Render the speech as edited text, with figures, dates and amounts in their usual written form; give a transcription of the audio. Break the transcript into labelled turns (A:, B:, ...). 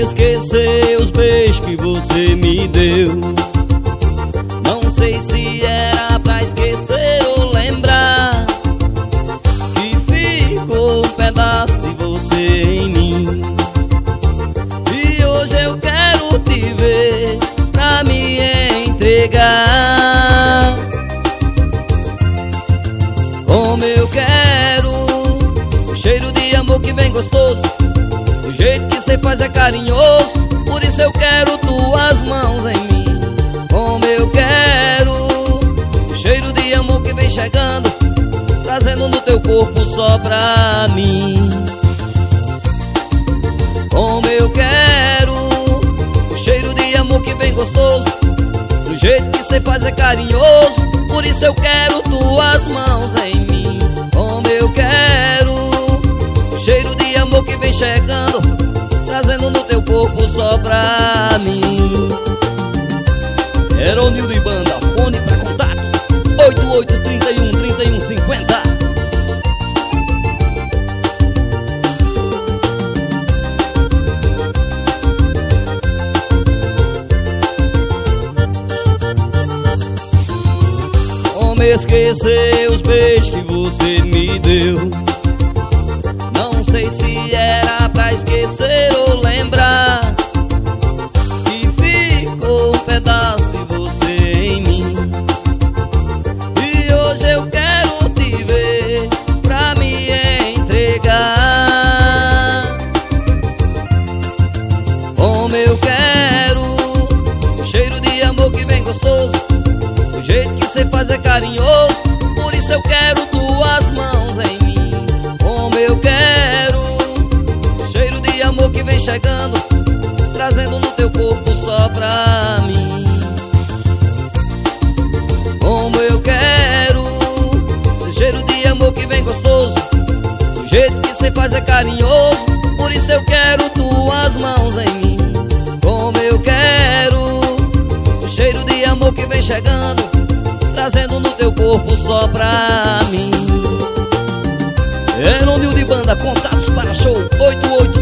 A: esquecer os beijos que você me deu. Não sei se era pra esquecer ou lembrar que ficou um pedaço de você em mim. E hoje eu quero te ver pra me entregar. Como eu quero o cheiro de amor que vem gostoso, o jeito que cê faz é carinhoso, por isso eu quero tuas mãos em mim. Como eu quero o cheiro de amor que vem chegando, trazendo no teu corpo só pra mim. Como eu quero o cheiro de amor que vem gostoso, o jeito que cê faz é carinhoso, por isso eu quero tuas mãos em mim. Como eu quero o cheiro de amor que vem chegando, trazendo no teu corpo só pra mim. Heronildo e Banda, fone pra contato 8831-3150. Como esquecer os beijos que você me deu? Não sei se era pra esquecer ou lembrar que ficou um pedaço de você em mim. E hoje eu quero te ver pra me entregar. Como eu quero o cheiro de amor que vem gostoso, o jeito que cê faz é carinhoso, por isso eu quero tuas mãos em mim. Como eu quero o cheiro de amor que vem chegando, trazendo no teu corpo só pra mim. Como eu quero o cheiro de amor que vem gostoso, o jeito que cê faz é carinhoso, por isso eu quero tuas mãos em mim. Como eu quero o cheiro de amor que vem chegando, trazendo no teu corpo só pra mim. Heronildo e Banda, contatos para show 88